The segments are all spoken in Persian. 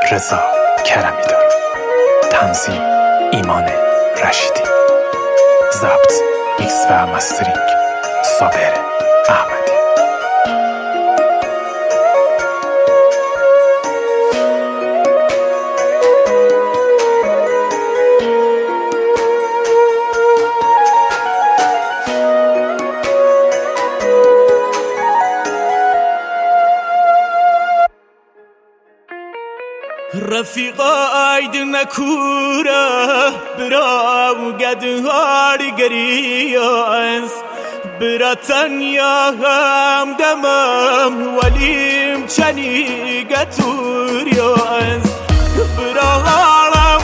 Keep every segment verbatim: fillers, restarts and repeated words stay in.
رضا کرمی دار. تنظیم ایمان رشیدی. ضبط ایکس و مسترینگ صابر احمدی. رفیقا aydın kura براو قدهار قرياس براتن يا هم دمم وليم چني قطورياس براهارم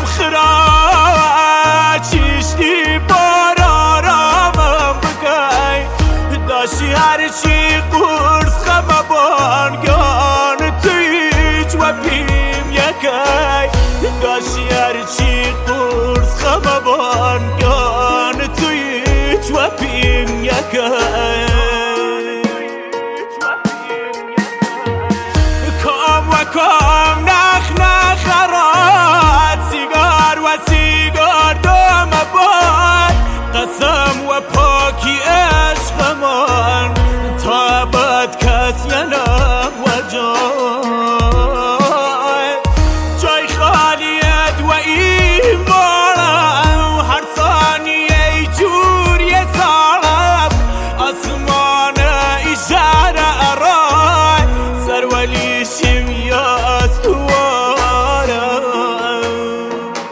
خراچشتی بارارامم بکای داشی هرچی قرص خمبان گان تویچ و پیم یکای داشی هرچی قرص خمبان گان تویچ و پیم یکای کام و کام نخ نخرات سیگار و سیگار دام باد قسم و پاکی عشقمان تا بد کس ینم و جای جای خالیت و ایمانم هر ثانیه جور یه سالم آسمان اشاره ارای سرولی شمیاز توارم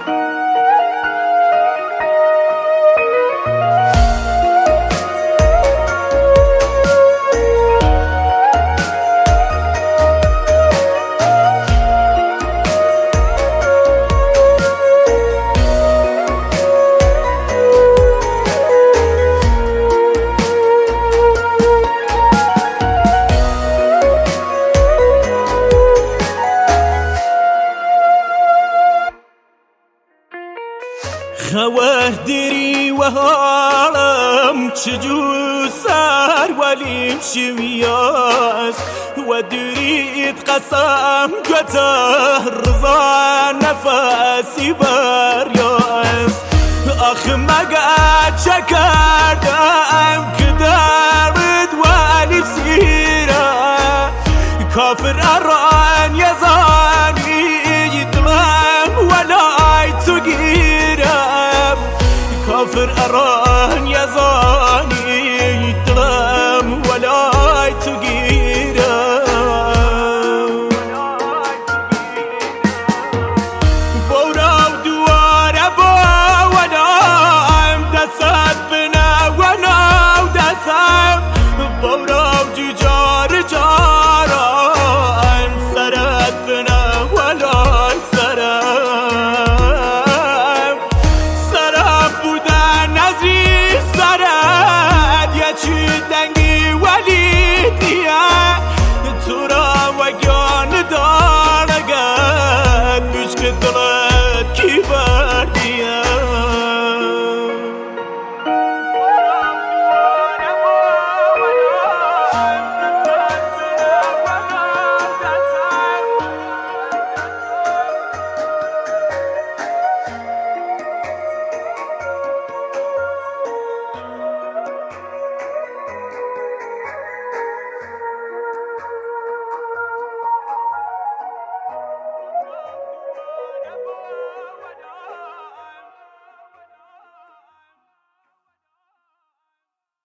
خواه دری و حالم چجور سر ولیم شمیاز و درید قسم گتا رضا نفسی بریاز آخ مگه چه کردم که درد ولی سیره کافر ارا